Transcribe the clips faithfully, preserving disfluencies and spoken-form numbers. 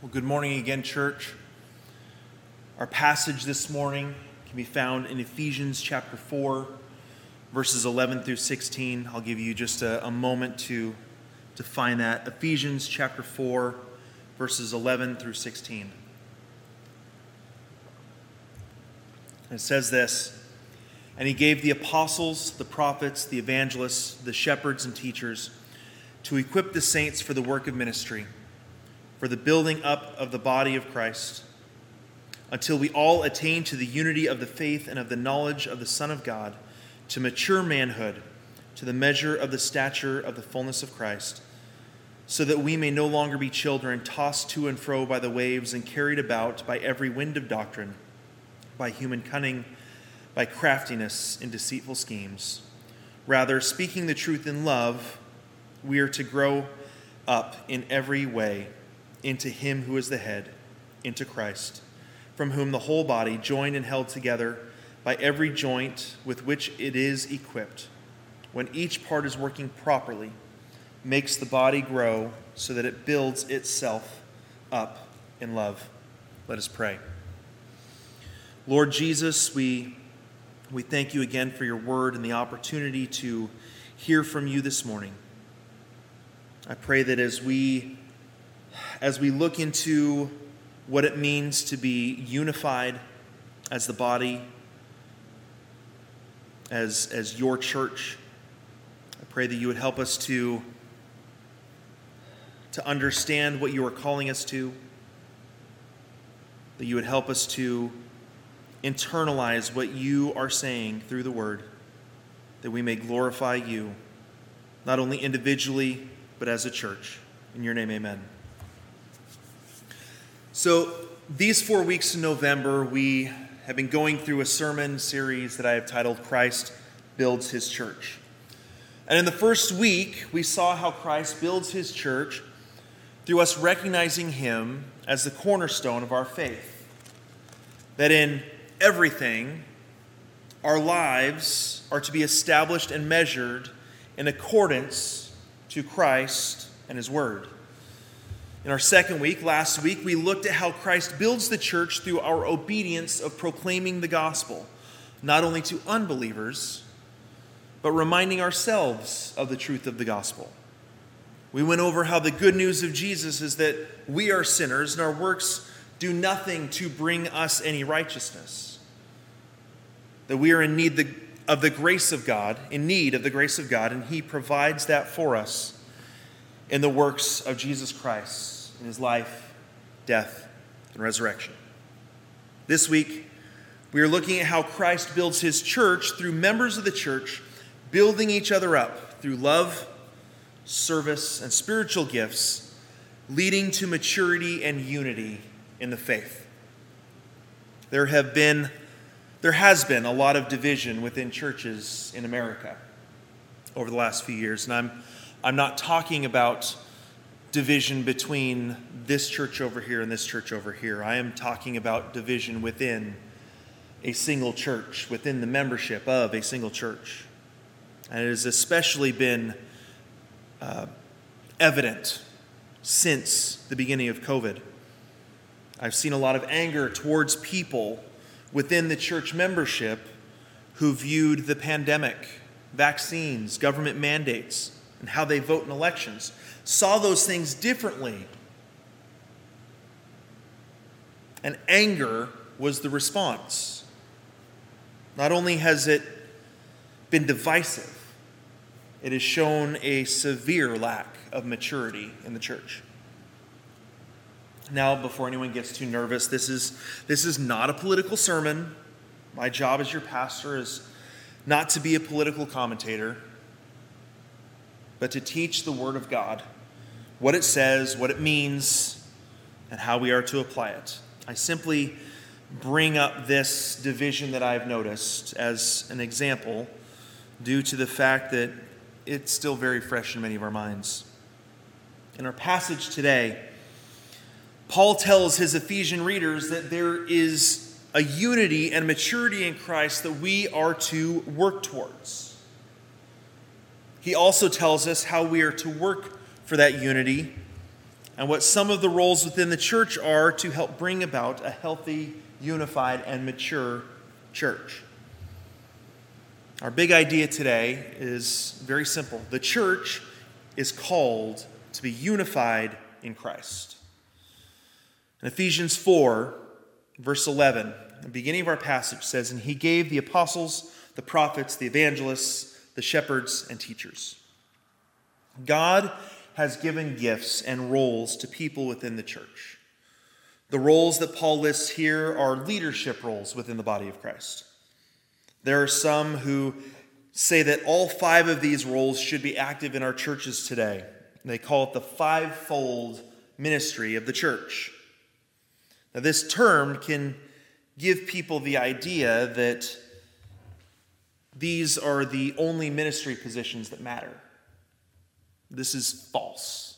Well, good morning again, church. Our passage this morning can be found in Ephesians chapter four, verses eleven through sixteen. I'll give you just a, a moment to, to find that. Ephesians chapter four, verses eleven through sixteen. It says this, "And he gave the apostles, the prophets, the evangelists, the shepherds and teachers to equip the saints for the work of ministry, for the building up of the body of Christ, until we all attain to the unity of the faith and of the knowledge of the Son of God, to mature manhood, to the measure of the stature of the fullness of Christ, so that we may no longer be children, tossed to and fro by the waves and carried about by every wind of doctrine, by human cunning, by craftiness in deceitful schemes. Rather, speaking the truth in love, we are to grow up in every way into him who is the head, into Christ, from whom the whole body, joined and held together by every joint with which it is equipped, when each part is working properly, makes the body grow so that it builds itself up in love." Let us pray. Lord Jesus, we, we thank you again for your word and the opportunity to hear from you this morning. I pray that as we As we look into what it means to be unified as the body, as, as your church, I pray that you would help us to, to understand what you are calling us to, that you would help us to internalize what you are saying through the word, that we may glorify you, not only individually, but as a church. In your name, amen. So these four weeks in November, we have been going through a sermon series that I have titled Christ Builds His Church. And in the first week, we saw how Christ builds his church through us recognizing him as the cornerstone of our faith. That in everything, our lives are to be established and measured in accordance to Christ and his word. In our second week, last week, we looked at how Christ builds the church through our obedience of proclaiming the gospel, not only to unbelievers, but reminding ourselves of the truth of the gospel. We went over how the good news of Jesus is that we are sinners and our works do nothing to bring us any righteousness. That we are in need of the grace of God, in need of the grace of God, and he provides that for us in the works of Jesus Christ, in his life, death, and resurrection. This week, we are looking at how Christ builds his church through members of the church building each other up through love, service, and spiritual gifts, leading to maturity and unity in the faith. There have been, there has been a lot of division within churches in America over the last few years, and I'm I'm not talking about division between this church over here and this church over here. I am talking about division within a single church, within the membership of a single church. And it has especially been uh, evident since the beginning of COVID. I've seen a lot of anger towards people within the church membership who viewed the pandemic, vaccines, government mandates, and how they vote in elections, saw those things differently. And anger was the response. Not only has it been divisive, it has shown a severe lack of maturity in the church. Now, before anyone gets too nervous, this is, this is not a political sermon. My job as your pastor is not to be a political commentator, but to teach the Word of God, what it says, what it means, and how we are to apply it. I simply bring up this division that I've noticed as an example due to the fact that it's still very fresh in many of our minds. In our passage today, Paul tells his Ephesian readers that there is a unity and maturity in Christ that we are to work towards. He also tells us how we are to work for that unity and what some of the roles within the church are to help bring about a healthy, unified, and mature church. Our big idea today is very simple. The church is called to be unified in Christ. In Ephesians four, verse eleven, the beginning of our passage says, "And he gave the apostles, the prophets, the evangelists, the shepherds, and teachers." God has given gifts and roles to people within the church. The roles that Paul lists here are leadership roles within the body of Christ. There are some who say that all five of these roles should be active in our churches today. They call it the fivefold ministry of the church. Now, this term can give people the idea that these are the only ministry positions that matter. This is false.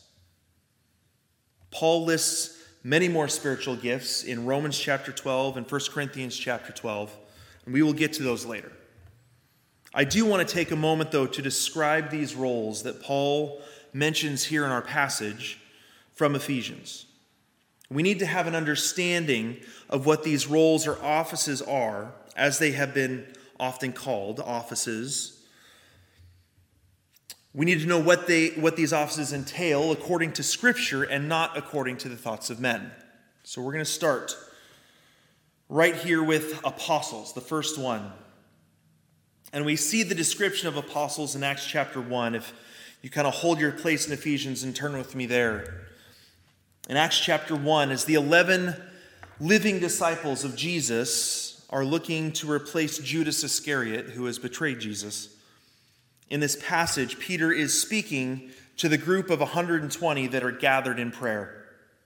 Paul lists many more spiritual gifts in Romans chapter twelve and First Corinthians chapter twelve, and we will get to those later. I do want to take a moment, though, to describe these roles that Paul mentions here in our passage from Ephesians. We need to have an understanding of what these roles or offices are, as they have been often called, offices. We need to know what they what these offices entail according to Scripture and not according to the thoughts of men. So we're going to start right here with apostles, the first one. And we see the description of apostles in Acts chapter one. If you kind of hold your place in Ephesians and turn with me there. In Acts chapter one, as the eleven living disciples of Jesus are looking to replace Judas Iscariot, who has betrayed Jesus, in this passage, Peter is speaking to the group of one hundred twenty that are gathered in prayer.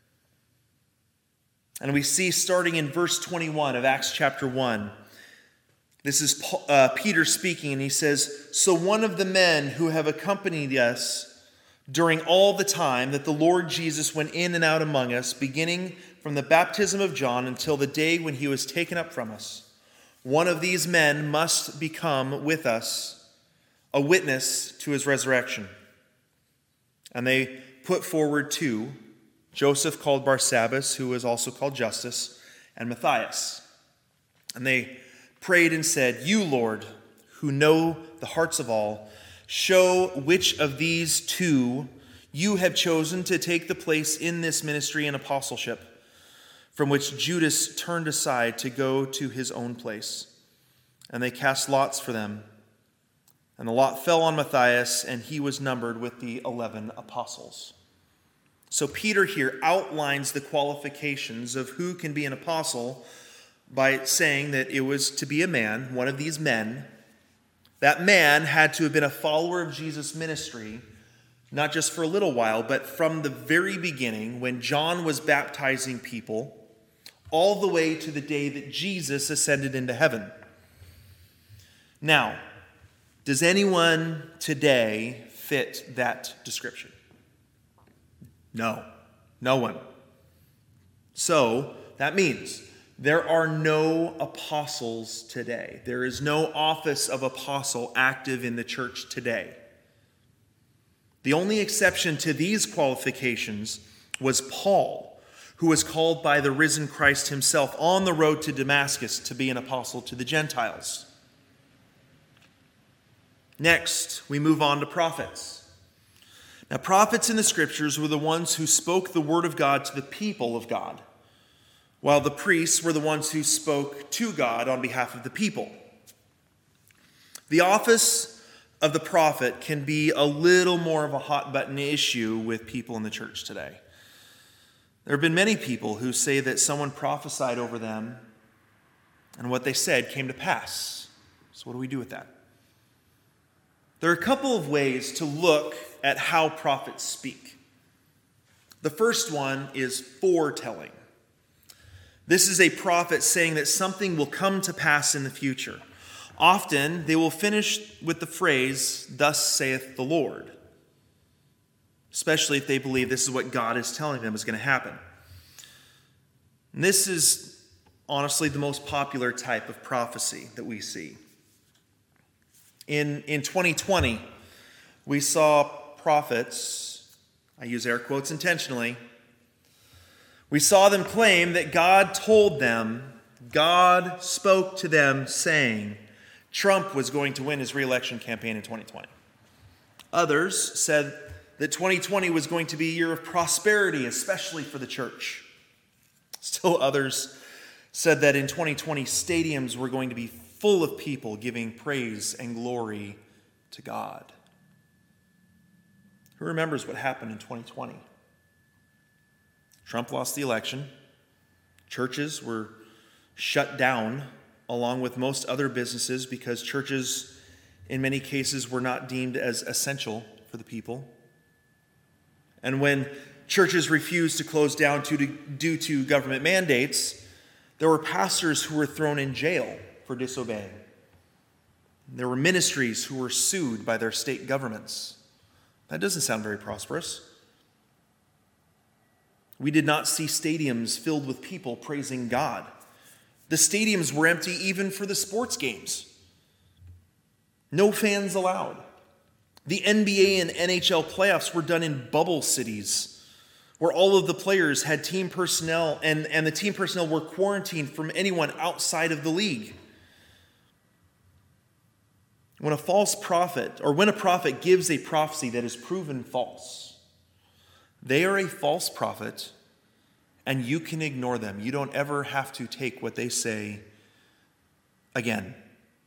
And we see starting in verse twenty-one of Acts chapter one, this is uh, Peter speaking, and he says, "So one of the men who have accompanied us during all the time that the Lord Jesus went in and out among us, beginning from the baptism of John until the day when he was taken up from us, one of these men must become with us a witness to his resurrection." And they put forward two, Joseph called Barsabbas, who was also called Justus, and Matthias. And they prayed and said, "You, Lord, who know the hearts of all, show which of these two you have chosen to take the place in this ministry and apostleship, from which Judas turned aside to go to his own place." And they cast lots for them. And the lot fell on Matthias, and he was numbered with the eleven apostles. So Peter here outlines the qualifications of who can be an apostle by saying that it was to be a man, one of these men. That man had to have been a follower of Jesus' ministry, not just for a little while, but from the very beginning when John was baptizing people, all the way to the day that Jesus ascended into heaven. Now, does anyone today fit that description? No, no one. So that means there are no apostles today. There is no office of apostle active in the church today. The only exception to these qualifications was Paul, who was called by the risen Christ himself on the road to Damascus to be an apostle to the Gentiles. Next, we move on to prophets. Now, prophets in the scriptures were the ones who spoke the word of God to the people of God, while the priests were the ones who spoke to God on behalf of the people. The office of the prophet can be a little more of a hot-button issue with people in the church today. There have been many people who say that someone prophesied over them and what they said came to pass. So what do we do with that? There are a couple of ways to look at how prophets speak. The first one is foretelling. This is a prophet saying that something will come to pass in the future. Often, they will finish with the phrase, "Thus saith the Lord," especially if they believe this is what God is telling them is going to happen. And this is honestly the most popular type of prophecy that we see. In, in twenty twenty, we saw prophets, I use air quotes intentionally, We saw them claim that God told them, God spoke to them saying Trump was going to win his re-election campaign in twenty twenty. Others said that twenty twenty was going to be a year of prosperity, especially for the church. Still others said that in twenty twenty, stadiums were going to be full of people giving praise and glory to God. Who remembers what happened in twenty twenty? Trump lost the election. Churches were shut down along with most other businesses because churches, in many cases, were not deemed as essential for the people. And when churches refused to close down due to government mandates, there were pastors who were thrown in jail for disobeying. There were ministries who were sued by their state governments. That doesn't sound very prosperous. We did not see stadiums filled with people praising God. The stadiums were empty even for the sports games. No fans allowed. The N B A and N H L playoffs were done in bubble cities where all of the players had team personnel and, and the team personnel were quarantined from anyone outside of the league. When a false prophet, or when a prophet gives a prophecy that is proven false, they are a false prophet, and you can ignore them. You don't ever have to take what they say again.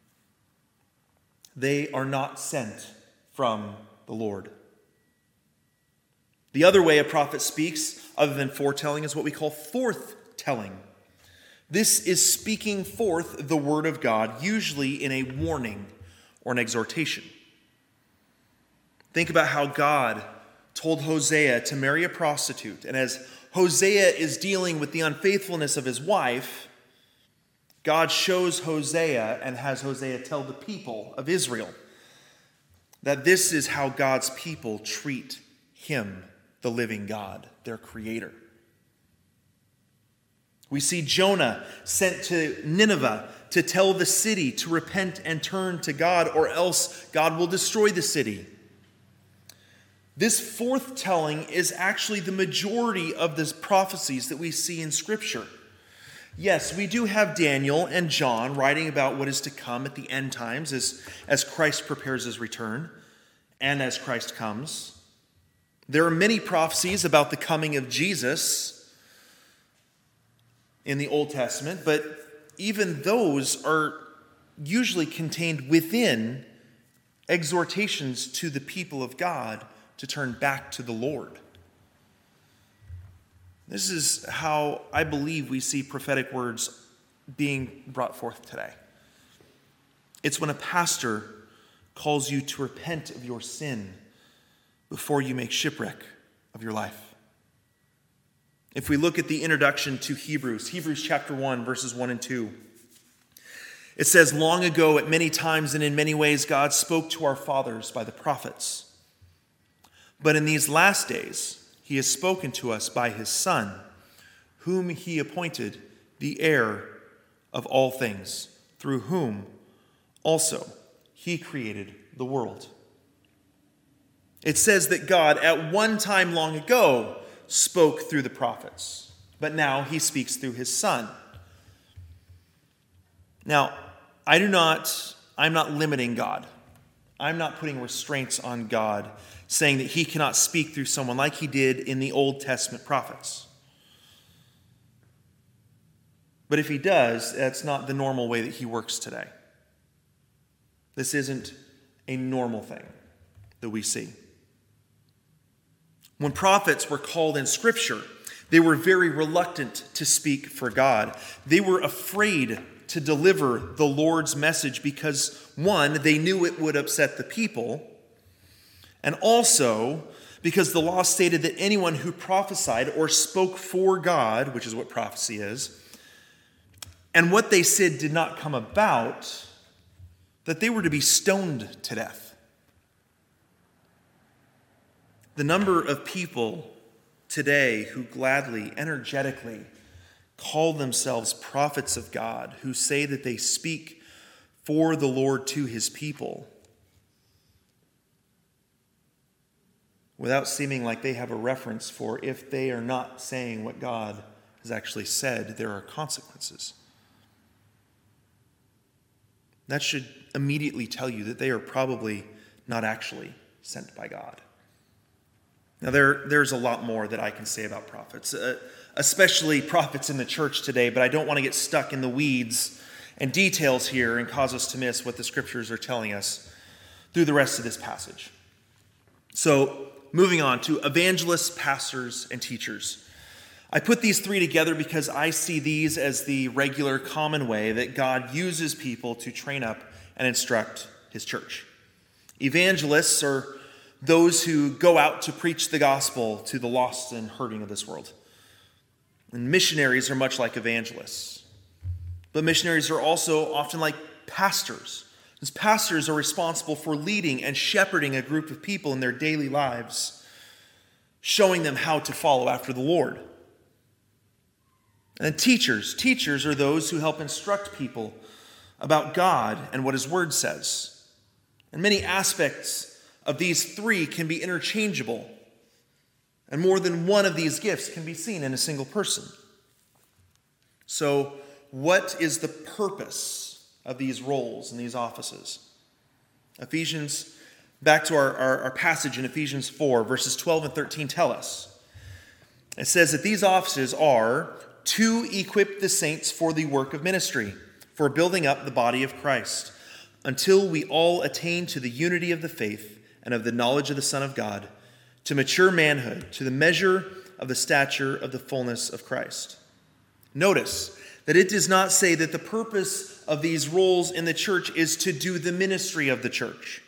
They are not sent from the Lord. The other way a prophet speaks, other than foretelling, is what we call forthtelling. This is speaking forth the word of God, usually in a warning or an exhortation. Think about how God told Hosea to marry a prostitute. And as Hosea is dealing with the unfaithfulness of his wife, God shows Hosea and has Hosea tell the people of Israel that this is how God's people treat him, the living God, their creator. We see Jonah sent to Nineveh to tell the city to repent and turn to God, or else God will destroy the city. This forthtelling is actually the majority of the prophecies that we see in Scripture. Yes, we do have Daniel and John writing about what is to come at the end times as, as Christ prepares his return and as Christ comes. There are many prophecies about the coming of Jesus in the Old Testament, but even those are usually contained within exhortations to the people of God to turn back to the Lord. This is how I believe we see prophetic words being brought forth today. It's when a pastor calls you to repent of your sin before you make shipwreck of your life. If we look at the introduction to Hebrews, Hebrews chapter one, verses one and two, it says, "Long ago, at many times and in many ways, God spoke to our fathers by the prophets. But in these last days, he has spoken to us by his Son, whom he appointed the heir of all things, through whom also he created the world." It says that God, at one time long ago, spoke through the prophets, but now he speaks through his Son. Now, I do not, I'm not limiting God. I'm not putting restraints on God, saying that he cannot speak through someone like he did in the Old Testament prophets. But if he does, that's not the normal way that he works today. This isn't a normal thing that we see. When prophets were called in Scripture, they were very reluctant to speak for God. They were afraid to deliver the Lord's message because, one, they knew it would upset the people, and also because the law stated that anyone who prophesied or spoke for God, which is what prophecy is, and what they said did not come about, that they were to be stoned to death. The number of people today who gladly, energetically call themselves prophets of God, who say that they speak for the Lord to his people, without seeming like they have a reference for if they are not saying what God has actually said, there are consequences. That should immediately tell you that they are probably not actually sent by God. Now, there, there's a lot more that I can say about prophets, uh, especially prophets in the church today, but I don't want to get stuck in the weeds and details here and cause us to miss what the scriptures are telling us through the rest of this passage. So, moving on to evangelists, pastors, and teachers. I put these three together because I see these as the regular, common way that God uses people to train up and instruct his church. Evangelists are those who go out to preach the gospel to the lost and hurting of this world. And missionaries are much like evangelists. But missionaries are also often like pastors. As pastors are responsible for leading and shepherding a group of people in their daily lives, showing them how to follow after the Lord. And teachers. Teachers are those who help instruct people about God and what his word says. And many aspects of these three can be interchangeable. And more than one of these gifts can be seen in a single person. So, what is the purpose of these roles and these offices? Ephesians, back to our, our, our passage in Ephesians four, verses twelve and thirteen tell us. It says that these offices are to equip the saints for the work of ministry, for building up the body of Christ, until we all attain to the unity of the faith and of the knowledge of the Son of God, to mature manhood, to the measure of the stature of the fullness of Christ. Notice that it does not say that the purpose of these roles in the church is to do the ministry of the church.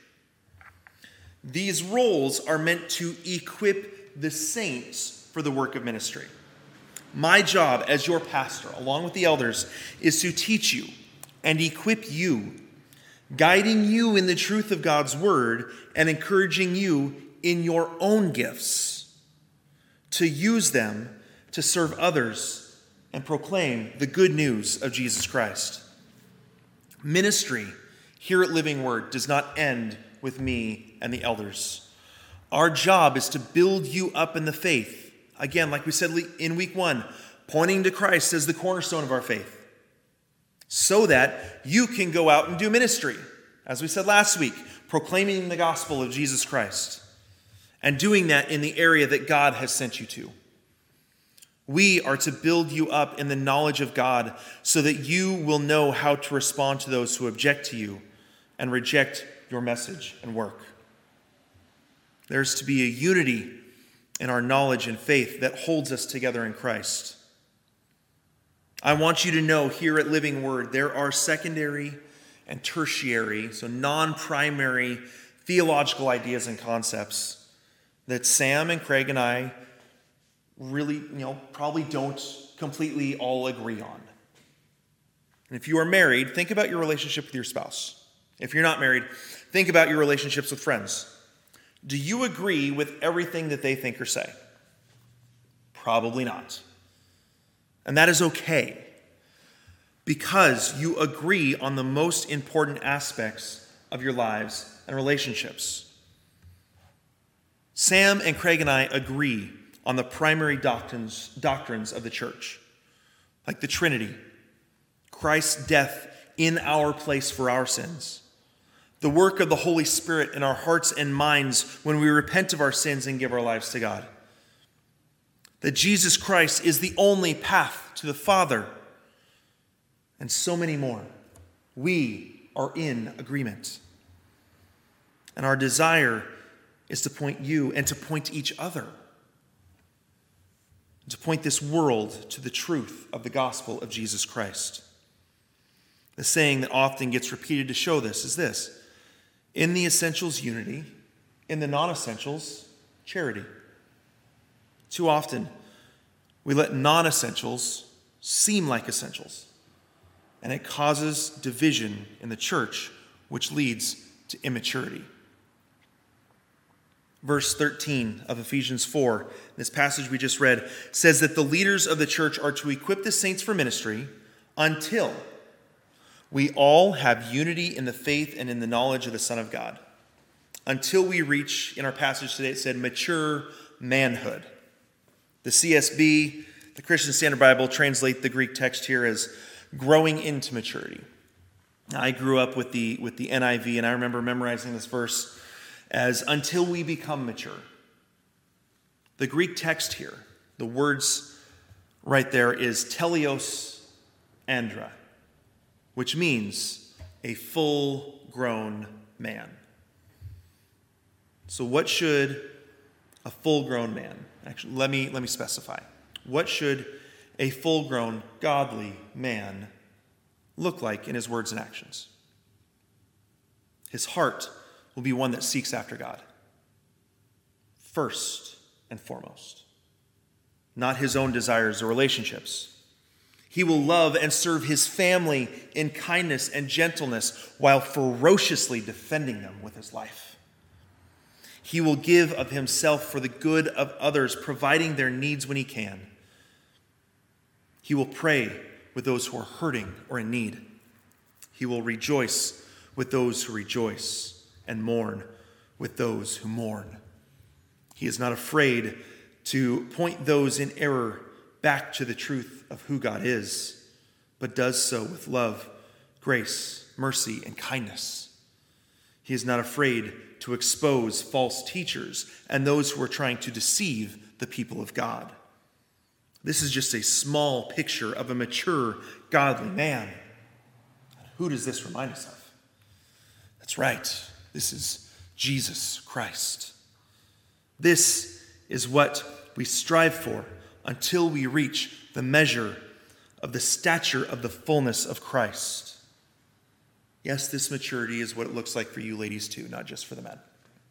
These roles are meant to equip the saints for the work of ministry. My job as your pastor, along with the elders, is to teach you and equip you, guiding you in the truth of God's word and encouraging you in your own gifts to use them to serve others and proclaim the good news of Jesus Christ. Ministry here at Living Word does not end with me and the elders. Our job is to build you up in the faith. Again, like we said in week one, pointing to Christ as the cornerstone of our faith, so that you can go out and do ministry, as we said last week, proclaiming the gospel of Jesus Christ, and doing that in the area that God has sent you to. We are to build you up in the knowledge of God so that you will know how to respond to those who object to you and reject your message and work. There's to be a unity in our knowledge and faith that holds us together in Christ. I want you to know here at Living Word, there are secondary and tertiary, so non-primary theological ideas and concepts that Sam and Craig and I really, you know, probably don't completely all agree on. And if you are married, think about your relationship with your spouse. If you're not married, think about your relationships with friends. Do you agree with everything that they think or say? Probably not. And that is okay, because you agree on the most important aspects of your lives and relationships. Sam and Craig and I agree on the primary doctrines, doctrines of the church, like the Trinity, Christ's death in our place for our sins, the work of the Holy Spirit in our hearts and minds when we repent of our sins and give our lives to God, that Jesus Christ is the only path to the Father, and so many more. We are in agreement. And our desire is to point you and to point each other, to point this world to the truth of the gospel of Jesus Christ. The saying that often gets repeated to show this is this: in the essentials, unity; in the non-essentials, charity. Too often, we let non-essentials seem like essentials, and it causes division in the church, which leads to immaturity. Verse thirteen of Ephesians four, this passage we just read, says that the leaders of the church are to equip the saints for ministry until we all have unity in the faith and in the knowledge of the Son of God. until we reach, in our passage today, it said mature manhood. The C S B, the Christian Standard Bible, translate the Greek text here as growing into maturity. Now, I grew up with the, with the N I V, and I remember memorizing this verse as until we become mature. The Greek text here, the words right there is teleos andra, which means a full-grown man. So what should a full-grown man, actually, let me, let me specify. What should a full-grown, godly man look like in his words and actions? His heart will be one that seeks after God, first and foremost, not his own desires or relationships. He will love and serve his family in kindness and gentleness while ferociously defending them with his life. He will give of himself for the good of others, providing their needs when he can. He will pray with those who are hurting or in need. He will rejoice with those who rejoice and mourn with those who mourn. He is not afraid to point those in error back to the truth of who God is, but does so with love, grace, mercy, and kindness. He is not afraid to expose false teachers and those who are trying to deceive the people of God. This is just a small picture of a mature, godly man. Who does this remind us of? That's right. This is Jesus Christ. This is what we strive for until we reach the measure of the stature of the fullness of Christ. Yes, this maturity is what it looks like for you ladies too, not just for the men.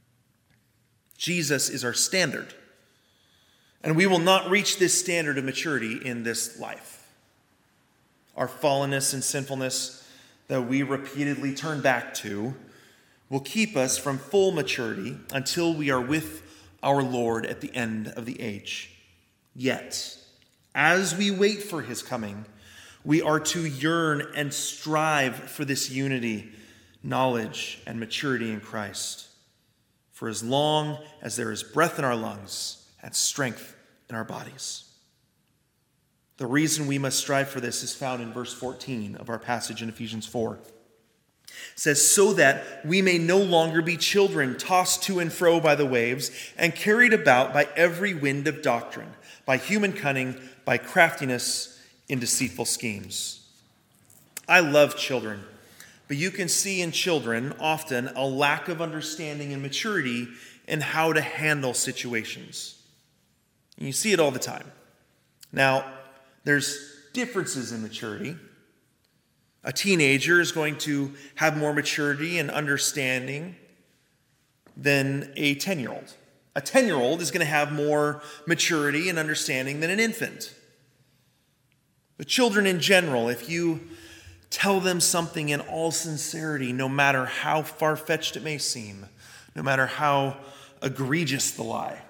Jesus is our standard. And we will not reach this standard of maturity in this life. Our fallenness and sinfulness that we repeatedly turn back to will keep us from full maturity until we are with our Lord at the end of the age. Yet, as we wait for his coming, we are to yearn and strive for this unity, knowledge, and maturity in Christ. For as long as there is breath in our lungs and strength in our bodies. The reason we must strive for this is found in verse fourteen of our passage in Ephesians four. It says, so that we may no longer be children tossed to and fro by the waves and carried about by every wind of doctrine, by human cunning, by craftiness in deceitful schemes. I love children, but you can see in children often a lack of understanding and maturity in how to handle situations. And you see it all the time. Now, there's differences in maturity. A teenager is going to have more maturity and understanding than a ten-year-old. A ten-year-old is going to have more maturity and understanding than an infant. The children in general, if you tell them something in all sincerity, no matter how far-fetched it may seem, no matter how egregious the lie,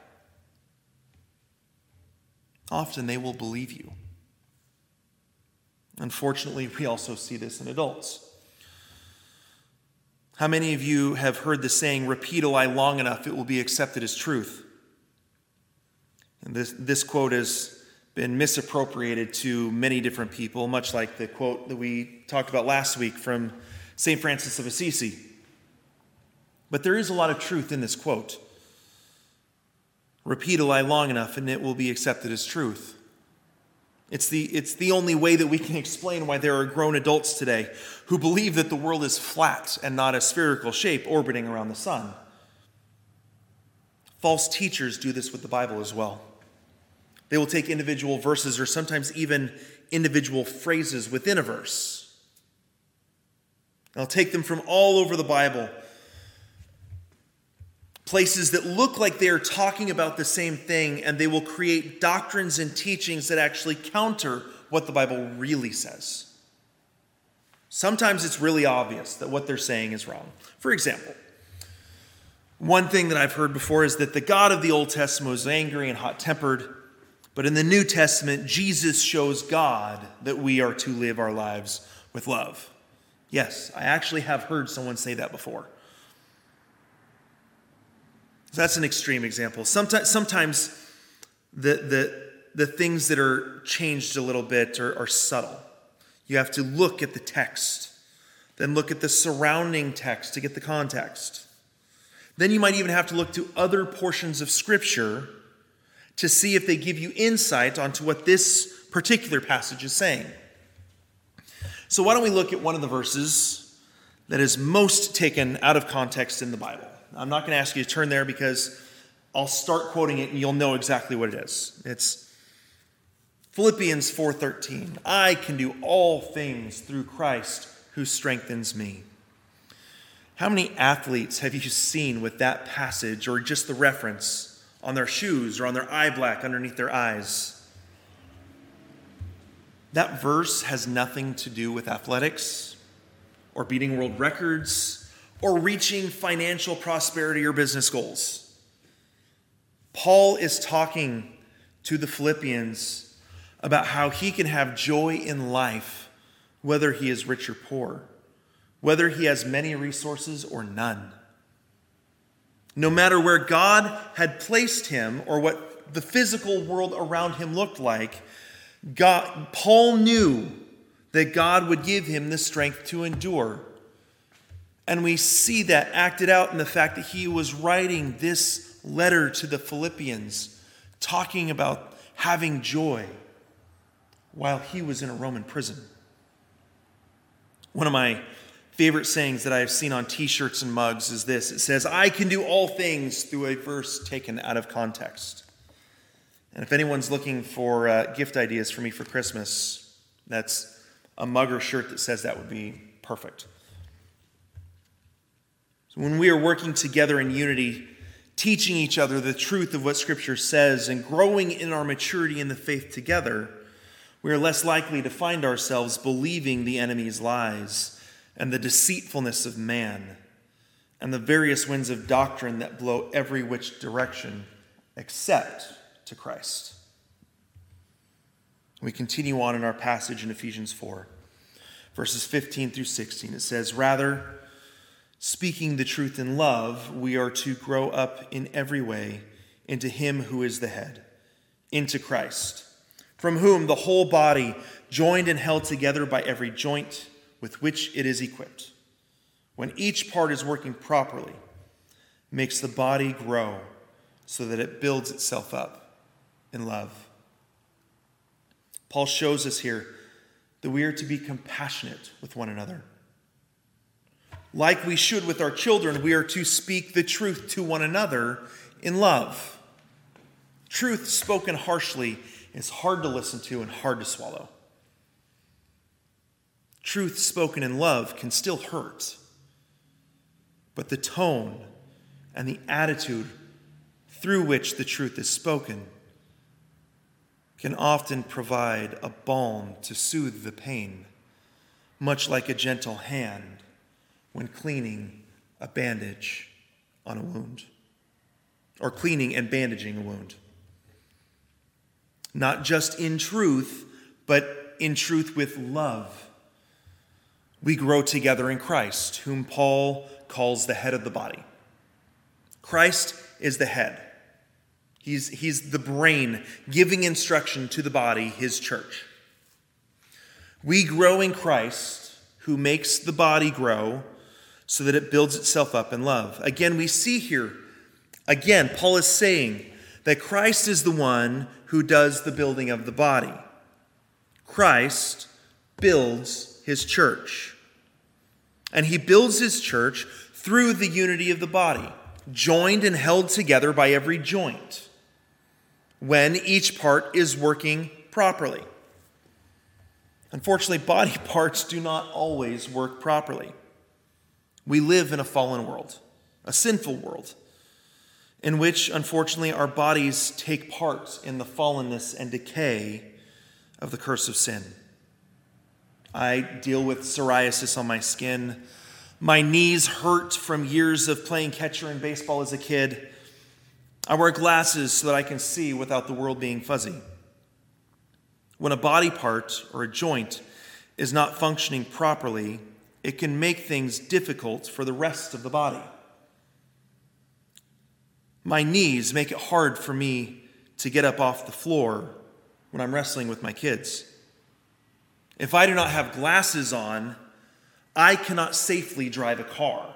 often they will believe you. Unfortunately, we also see this in adults. How many of you have heard the saying, repeat a lie long enough, it will be accepted as truth? And this, this quote has been misappropriated to many different people, much like the quote that we talked about last week from Saint Francis of Assisi. But there is a lot of truth in this quote. Repeat a lie long enough and it will be accepted as truth. It's the, it's the only way that we can explain why there are grown adults today who believe that the world is flat and not a spherical shape orbiting around the sun. False teachers do this with the Bible as well. They will take individual verses or sometimes even individual phrases within a verse. They'll take them from all over the Bible, places that look like they are talking about the same thing, and they will create doctrines and teachings that actually counter what the Bible really says. Sometimes it's really obvious that what they're saying is wrong. For example, one thing that I've heard before is that the God of the Old Testament was angry and hot-tempered, but in the New Testament, Jesus shows God that we are to live our lives with love. Yes, I actually have heard someone say that before. So that's an extreme example. Sometimes, sometimes the, the, the things that are changed a little bit are, are subtle. You have to look at the text, then look at the surrounding text to get the context. Then you might even have to look to other portions of Scripture to see if they give you insight onto what this particular passage is saying. So why don't we look at one of the verses that is most taken out of context in the Bible. I'm not going to ask you to turn there because I'll start quoting it and you'll know exactly what it is. It's Philippians four thirteen. I can do all things through Christ who strengthens me. How many athletes have you seen with that passage or just the reference on their shoes or on their eye black underneath their eyes? That verse has nothing to do with athletics or beating world records or reaching financial prosperity or business goals. Paul is talking to the Philippians about how he can have joy in life, whether he is rich or poor, whether he has many resources or none. No matter where God had placed him or what the physical world around him looked like, God, Paul knew that God would give him the strength to endure. And we see that acted out in the fact that he was writing this letter to the Philippians, talking about having joy while he was in a Roman prison. One of my favorite sayings that I have seen on t-shirts and mugs is this. It says, I can do all things through a verse taken out of context. And if anyone's looking for uh, gift ideas for me for Christmas, that's a mug or shirt that says that would be perfect. So when we are working together in unity, teaching each other the truth of what Scripture says and growing in our maturity in the faith together, we are less likely to find ourselves believing the enemy's lies and the deceitfulness of man and the various winds of doctrine that blow every which direction except to Christ. We continue on in our passage in Ephesians four, verses fifteen through sixteen. It says, rather, speaking the truth in love, we are to grow up in every way into him who is the head, into Christ, from whom the whole body, joined and held together by every joint with which it is equipped, when each part is working properly, makes the body grow so that it builds itself up in love. Paul shows us here that we are to be compassionate with one another. Like we should with our children, we are to speak the truth to one another in love. Truth spoken harshly is hard to listen to and hard to swallow. Truth spoken in love can still hurt, but the tone and the attitude through which the truth is spoken can often provide a balm to soothe the pain, much like a gentle hand when cleaning a bandage on a wound, or cleaning and bandaging a wound. Not just in truth, but in truth with love. We grow together in Christ, whom Paul calls the head of the body. Christ is the head. He's, he's the brain giving instruction to the body, his church. We grow in Christ, who makes the body grow so that it builds itself up in love. Again, we see here, again, Paul is saying that Christ is the one who does the building of the body. Christ builds his church. And he builds his church through the unity of the body, joined and held together by every joint, when each part is working properly. Unfortunately, body parts do not always work properly. We live in a fallen world, a sinful world, in which, unfortunately, our bodies take part in the fallenness and decay of the curse of sin. I deal with psoriasis on my skin. My knees hurt from years of playing catcher in baseball as a kid. I wear glasses so that I can see without the world being fuzzy. When a body part or a joint is not functioning properly, it can make things difficult for the rest of the body. My knees make it hard for me to get up off the floor when I'm wrestling with my kids. If I do not have glasses on, I cannot safely drive a car.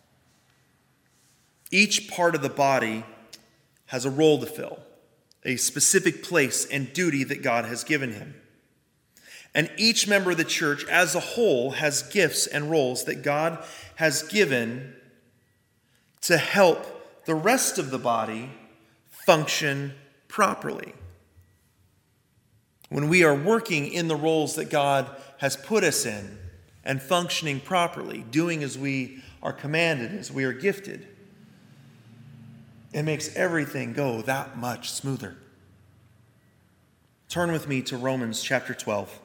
Each part of the body has a role to fill, a specific place and duty that God has given him. And each member of the church as a whole has gifts and roles that God has given to help the rest of the body function properly. When we are working in the roles that God has put us in and functioning properly, doing as we are commanded, as we are gifted, it makes everything go that much smoother. Turn with me to Romans chapter twelve.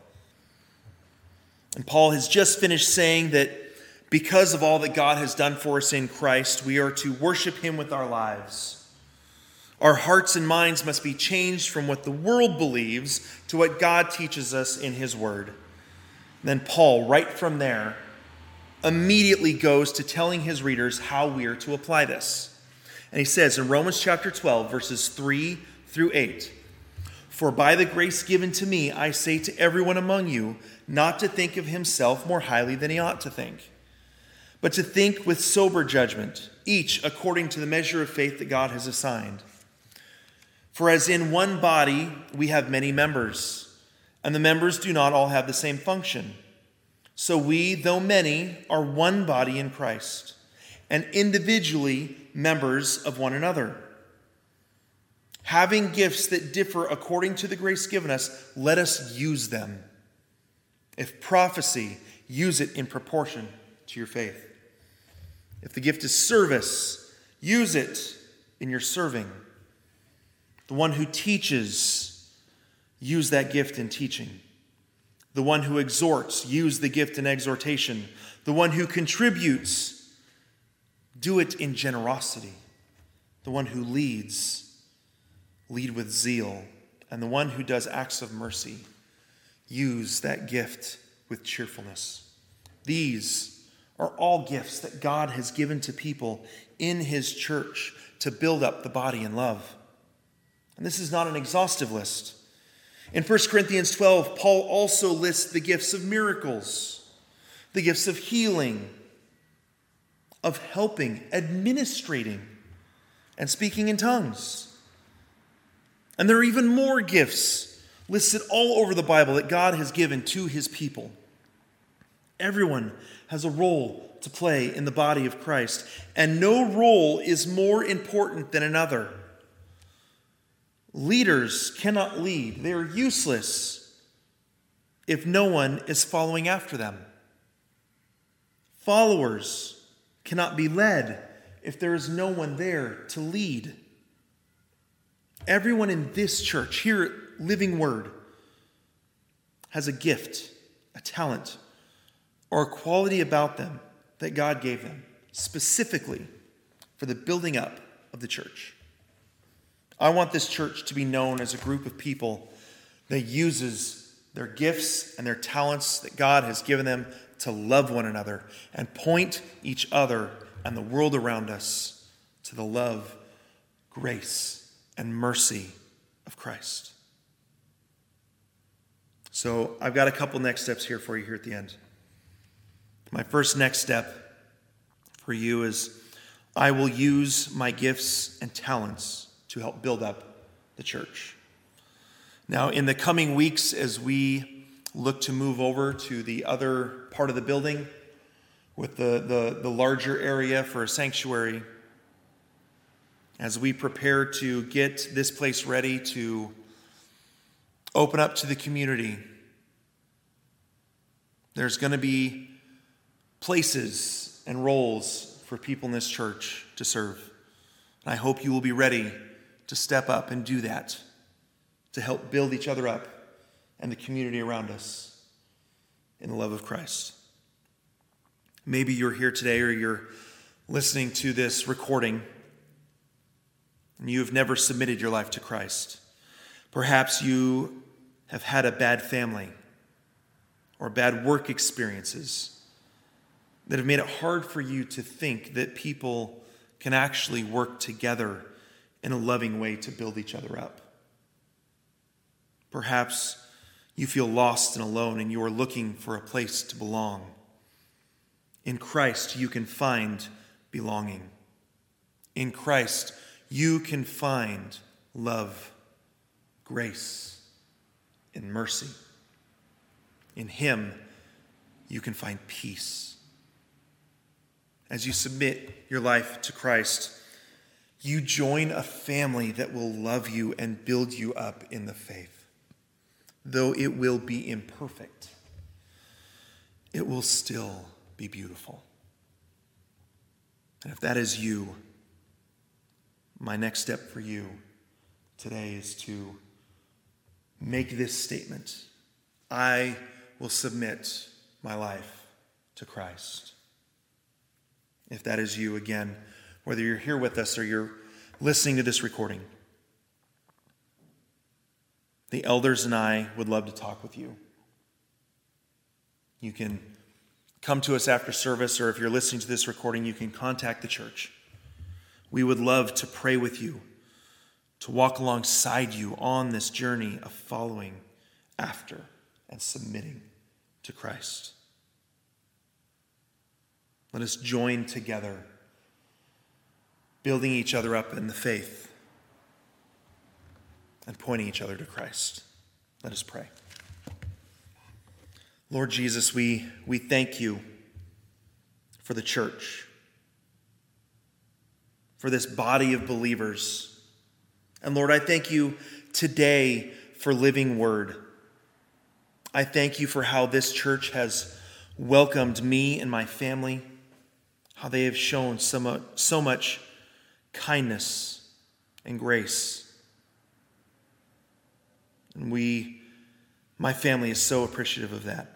And Paul has just finished saying that because of all that God has done for us in Christ, we are to worship him with our lives. Our hearts and minds must be changed from what the world believes to what God teaches us in his word. And then Paul, right from there, immediately goes to telling his readers how we are to apply this. And he says in Romans chapter twelve, verses three through eight, "For by the grace given to me, I say to everyone among you, not to think of himself more highly than he ought to think, but to think with sober judgment, each according to the measure of faith that God has assigned. For as in one body we have many members, and the members do not all have the same function. So we, though many, are one body in Christ, and individually members of one another. Having gifts that differ according to the grace given us, let us use them. If prophecy, use it in proportion to your faith. If the gift is service, use it in your serving. The one who teaches, use that gift in teaching. The one who exhorts, use the gift in exhortation. The one who contributes, do it in generosity. The one who leads, lead with zeal. And the one who does acts of mercy, use that gift with cheerfulness. These are all gifts that God has given to people in his church to build up the body in love. And this is not an exhaustive list. In First Corinthians twelve, Paul also lists the gifts of miracles, the gifts of healing, of helping, administrating, and speaking in tongues. And there are even more gifts listed all over the Bible that God has given to his people. Everyone has a role to play in the body of Christ, and no role is more important than another. Leaders cannot lead. They are useless if no one is following after them. Followers cannot be led if there is no one there to lead. Everyone in this church, here at Living Word, has a gift, a talent, or a quality about them that God gave them, specifically for the building up of the church. I want this church to be known as a group of people that uses their gifts and their talents that God has given them to love one another and point each other and the world around us to the love, grace, and mercy of Christ. So I've got a couple next steps here for you here at the end. My first next step for you is I will use my gifts and talents to help build up the church. Now, in the coming weeks, as we look to move over to the other part of the building with the, the, the larger area for a sanctuary, as we prepare to get this place ready to open up to the community, there's going to be places and roles for people in this church to serve. And I hope you will be ready to step up and do that, to help build each other up and the community around us in the love of Christ. Maybe you're here today or you're listening to this recording and you have never submitted your life to Christ. Perhaps you have had a bad family or bad work experiences that have made it hard for you to think that people can actually work together in a loving way to build each other up. Perhaps you feel lost and alone and you are looking for a place to belong. In Christ, you can find belonging. In Christ, you can find love, grace, and mercy. In him, you can find peace. As you submit your life to Christ, you join a family that will love you and build you up in the faith. Though it will be imperfect, it will still be beautiful. And if that is you, my next step for you today is to make this statement: I will submit my life to Christ. If that is you, again, whether you're here with us or you're listening to this recording, the elders and I would love to talk with you. You can come to us after service, or if you're listening to this recording, you can contact the church. We would love to pray with you, to walk alongside you on this journey of following after and submitting to Christ. Let us join together, building each other up in the faith and pointing each other to Christ. Let us pray. Lord Jesus, we, we thank you for the church, for this body of believers. And Lord, I thank you today for Living Word. I thank you for how this church has welcomed me and my family, how they have shown so much, so much kindness and grace. And we, my family is so appreciative of that.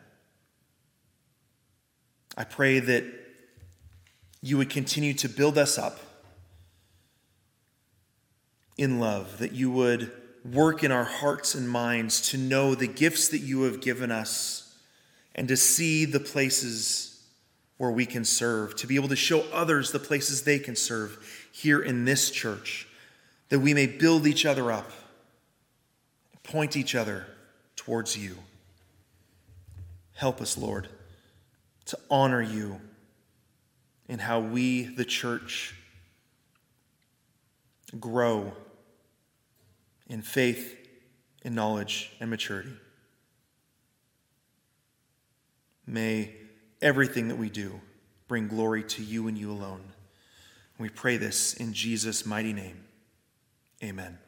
I pray that you would continue to build us up in love, that you would work in our hearts and minds to know the gifts that you have given us and to see the places where we can serve, to be able to show others the places they can serve here in this church, that we may build each other up, point each other towards you. Help us, Lord, to honor you in how we, the church, grow in faith, in knowledge, and maturity. May everything that we do bring glory to you and you alone. We pray this in Jesus' mighty name. Amen.